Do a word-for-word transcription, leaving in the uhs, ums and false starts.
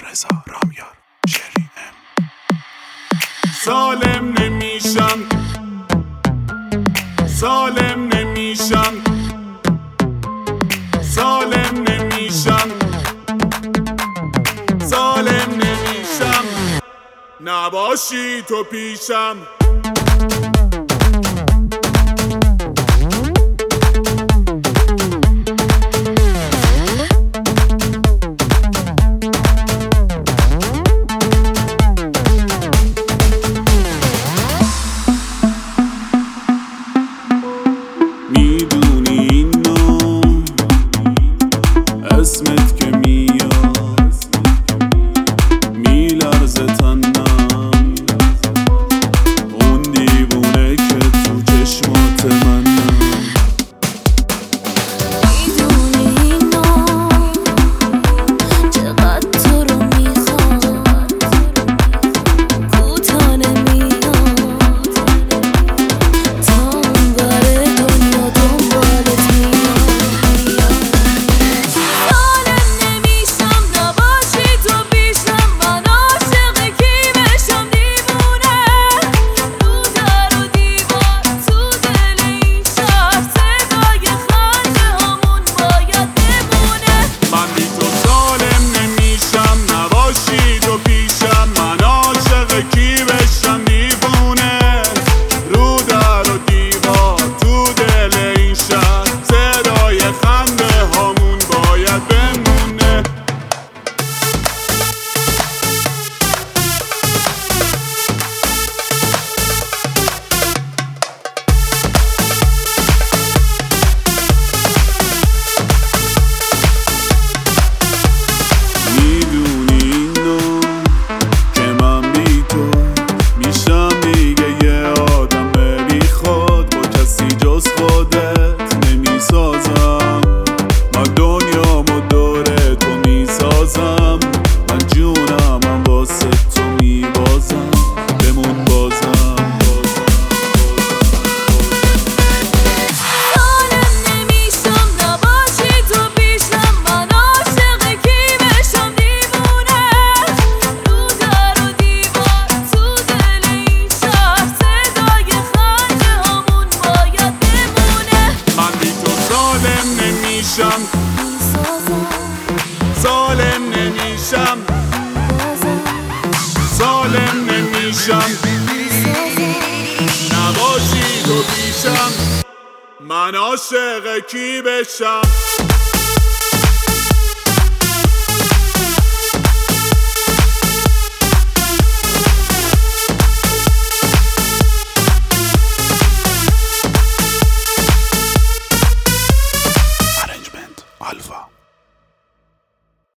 رضا رامیار شری ام. سالم نمیشم سالم نمیشم سالم نمیشم سالم نمیشم نباشی تو پیشم. میدونی اینو اسمت که میاد میلرزه تنم، اون دیوونه که تو چشمات منم. میدونی اینو چقدر تو رو میخواد، کوتا نمیاد تا اون بره دنیا دنبالت میاد. سالم نمیشم نباشی تو پیشم، من عاشق کی بشم دیوونه، رو در و دیوار تو دل این شهر صدای خنده همون باید بمونه. من بی تو سالم نمیشم نباشی تو پیشم، من عاشق کی بشم دیوونه، رو در و دیوار تو دل این شهر صدای خنده همون باید بمونه. میدونی اینو که من بی تو میشم دیگه یه آدم بی خود، با کسی جز خودت نمیسازم. من دنیامو دور تو میسازم، من جونم من واسه تو میبازم، بمون بازم. سالم نمیشم نباشی تو پیشم، من عاشق کی بشم دیوونه، رو در و دیوار تو دل این شهر صدای خنده همون باید بمونه. من بی تو سالم نمیشم سالم نمیشم سالم نمیشم نباشی تو پیشم، من عاشق کی بشم. Arrangement Alpha.